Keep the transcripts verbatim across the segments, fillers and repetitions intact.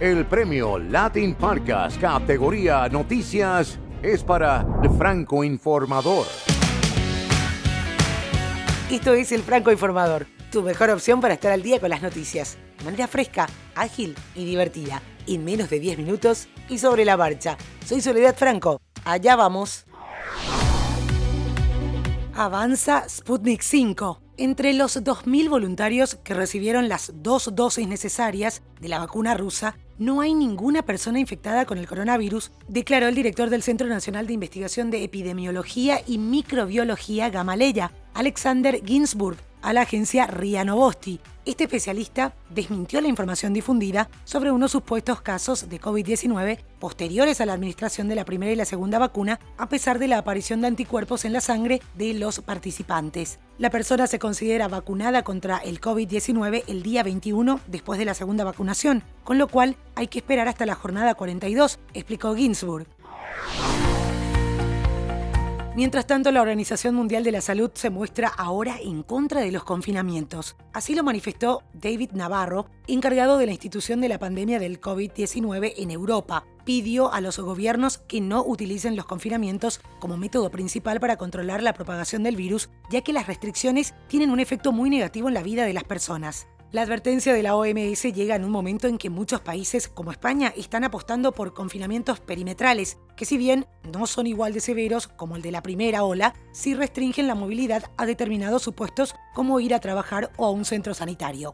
El premio Latin Podcast categoría Noticias es para El Franco Informador. Esto es El Franco Informador, tu mejor opción para estar al día con las noticias, de manera fresca, ágil y divertida, en menos de diez minutos y sobre la marcha. Soy Soledad Franco, allá vamos. Avanza Sputnik cinco. Entre los dos mil voluntarios que recibieron las dos dosis necesarias de la vacuna rusa, no hay ninguna persona infectada con el coronavirus, declaró el director del Centro Nacional de Investigación de Epidemiología y Microbiología Gamaleya, Alexander Ginsburg, a la agencia R I A Novosti. Este especialista desmintió la información difundida sobre unos supuestos casos de covid diecinueve posteriores a la administración de la primera y la segunda vacuna, a pesar de la aparición de anticuerpos en la sangre de los participantes. La persona se considera vacunada contra el covid diecinueve el día veintiuno después de la segunda vacunación, con lo cual hay que esperar hasta la jornada cuarenta y dos, explicó Ginsburg. Mientras tanto, la Organización Mundial de la Salud se muestra ahora en contra de los confinamientos. Así lo manifestó David Nabarro, encargado de la institución de la pandemia del covid diecinueve en Europa. Pidió a los gobiernos que no utilicen los confinamientos como método principal para controlar la propagación del virus, ya que las restricciones tienen un efecto muy negativo en la vida de las personas. La advertencia de la O M S llega en un momento en que muchos países, como España, están apostando por confinamientos perimetrales, que si bien no son igual de severos como el de la primera ola, sí restringen la movilidad a determinados supuestos como ir a trabajar o a un centro sanitario.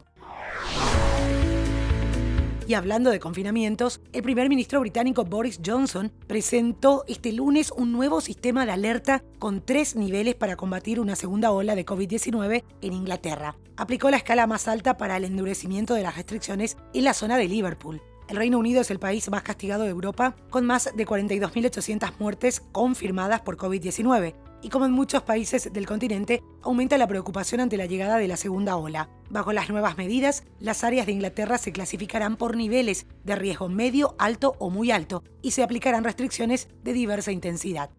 Y hablando de confinamientos, el primer ministro británico Boris Johnson presentó este lunes un nuevo sistema de alerta con tres niveles para combatir una segunda ola de covid diecinueve en Inglaterra. Aplicó la escala más alta para el endurecimiento de las restricciones en la zona de Liverpool. El Reino Unido es el país más castigado de Europa, con más de cuarenta y dos mil ochocientas muertes confirmadas por covid diecinueve. Y como en muchos países del continente, aumenta la preocupación ante la llegada de la segunda ola. Bajo las nuevas medidas, las áreas de Inglaterra se clasificarán por niveles de riesgo medio, alto o muy alto, y se aplicarán restricciones de diversa intensidad.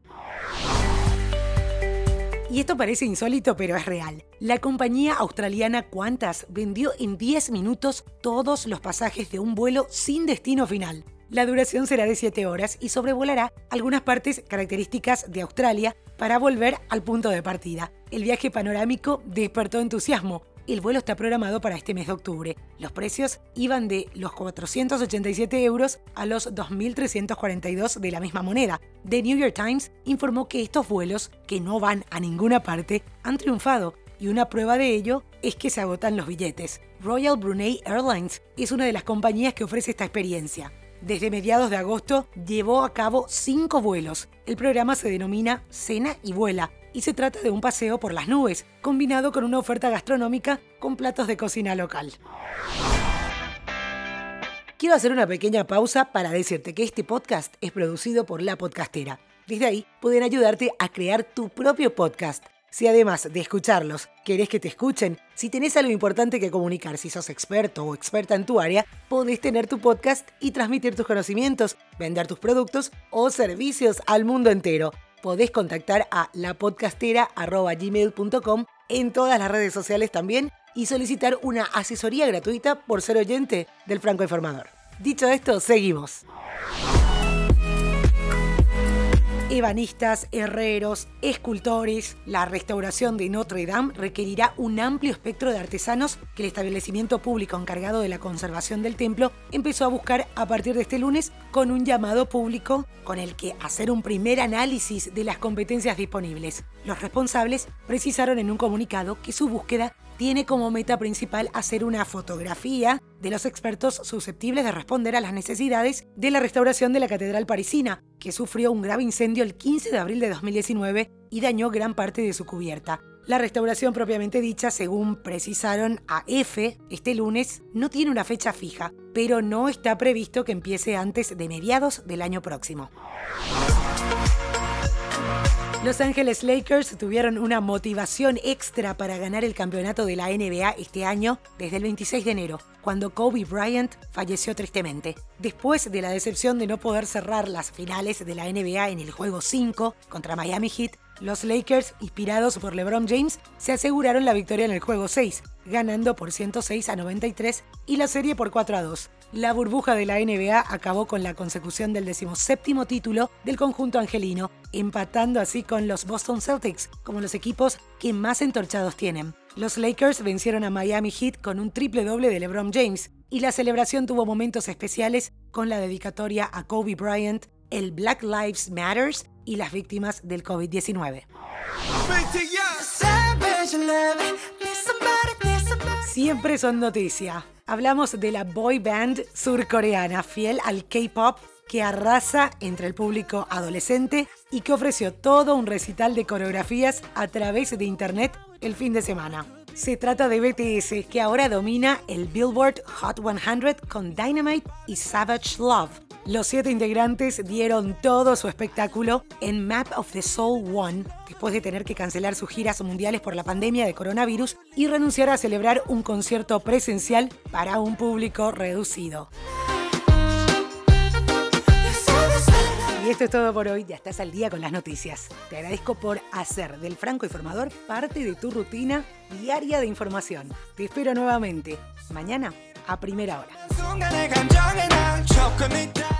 Y esto parece insólito, pero es real. La compañía australiana Qantas vendió en diez minutos todos los pasajes de un vuelo sin destino final. La duración será de siete horas y sobrevolará algunas partes características de Australia para volver al punto de partida. El viaje panorámico despertó entusiasmo. El vuelo está programado para este mes de octubre. Los precios iban de los cuatrocientos ochenta y siete euros a los dos mil trescientos cuarenta y dos de la misma moneda. The New York Times informó que estos vuelos, que no van a ninguna parte, han triunfado. Y una prueba de ello es que se agotan los billetes. Royal Brunei Airlines es una de las compañías que ofrece esta experiencia. Desde mediados de agosto llevó a cabo cinco vuelos. El programa se denomina Cena y Vuela y se trata de un paseo por las nubes, combinado con una oferta gastronómica con platos de cocina local. Quiero hacer una pequeña pausa para decirte que este podcast es producido por La Podcastera. Desde ahí pueden ayudarte a crear tu propio podcast. Si además de escucharlos, querés que te escuchen, si tenés algo importante que comunicar, si sos experto o experta en tu área, podés tener tu podcast y transmitir tus conocimientos, vender tus productos o servicios al mundo entero. Podés contactar a lapodcastera arroba gmail punto com en todas las redes sociales también y solicitar una asesoría gratuita por ser oyente del Franco Informador. Dicho esto, seguimos. Ebanistas, herreros, escultores. La restauración de Notre Dame requerirá un amplio espectro de artesanos que el establecimiento público encargado de la conservación del templo empezó a buscar a partir de este lunes con un llamado público con el que hacer un primer análisis de las competencias disponibles. Los responsables precisaron en un comunicado que su búsqueda tiene como meta principal hacer una fotografía de los expertos susceptibles de responder a las necesidades de la restauración de la Catedral Parisina, que sufrió un grave incendio el quince de abril de dos mil diecinueve y dañó gran parte de su cubierta. La restauración propiamente dicha, según precisaron a EFE este lunes, no tiene una fecha fija, pero no está previsto que empiece antes de mediados del año próximo. Los Ángeles Lakers tuvieron una motivación extra para ganar el campeonato de la N B A este año desde el veintiséis de enero, cuando Kobe Bryant falleció tristemente. Después de la decepción de no poder cerrar las finales de la N B A en el juego cinco contra Miami Heat, los Lakers, inspirados por LeBron James, se aseguraron la victoria en el juego seis, ganando por ciento seis a noventa y tres y la serie por cuatro a dos. La burbuja de la N B A acabó con la consecución del decimoséptimo título del conjunto angelino, empatando así con los Boston Celtics como los equipos que más entorchados tienen. Los Lakers vencieron a Miami Heat con un triple doble de LeBron James y la celebración tuvo momentos especiales con la dedicatoria a Kobe Bryant, el Black Lives Matter y las víctimas del covid diecinueve. Siempre son noticia. Hablamos de la boy band surcoreana fiel al K-pop que arrasa entre el público adolescente y que ofreció todo un recital de coreografías a través de internet el fin de semana. Se trata de B T S, que ahora domina el Billboard Hot cien con Dynamite y Savage Love. Los siete integrantes dieron todo su espectáculo en Map of the Soul One, después de tener que cancelar sus giras mundiales por la pandemia de coronavirus y renunciar a celebrar un concierto presencial para un público reducido. Y esto es todo por hoy, ya estás al día con las noticias. Te agradezco por hacer del Franco Informador parte de tu rutina diaria de información. Te espero nuevamente mañana a primera hora.